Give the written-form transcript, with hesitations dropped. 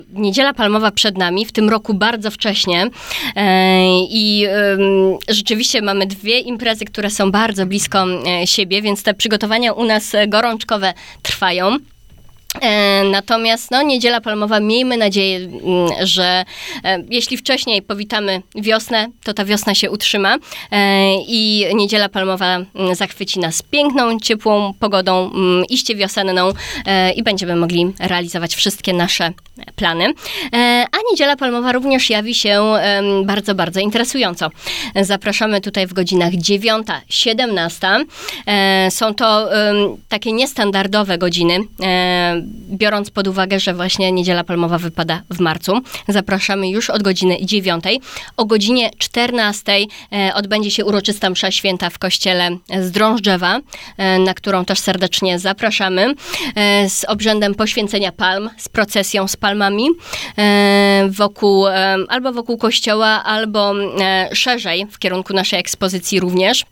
Niedziela Palmowa przed nami, w tym roku bardzo wcześnie i rzeczywiście mamy dwie imprezy, które są bardzo blisko siebie, więc te przygotowania u nas gorączkowe trwają. Natomiast Niedziela Palmowa, miejmy nadzieję, że jeśli wcześniej powitamy wiosnę, to ta wiosna się utrzyma i Niedziela Palmowa zachwyci nas piękną, ciepłą pogodą, iście wiosenną i będziemy mogli realizować wszystkie nasze plany. A Niedziela Palmowa również jawi się bardzo, bardzo interesująco. Zapraszamy tutaj w godzinach 9-17. Są to takie niestandardowe godziny, biorąc pod uwagę, że właśnie Niedziela Palmowa wypada w marcu. Zapraszamy już od godziny 9. O godzinie 14 odbędzie się uroczysta msza święta w kościele Zdrążdżewa, na którą też serdecznie zapraszamy, z obrzędem poświęcenia palm, z procesją z palmami albo wokół kościoła, albo szerzej w kierunku naszej ekspozycji również.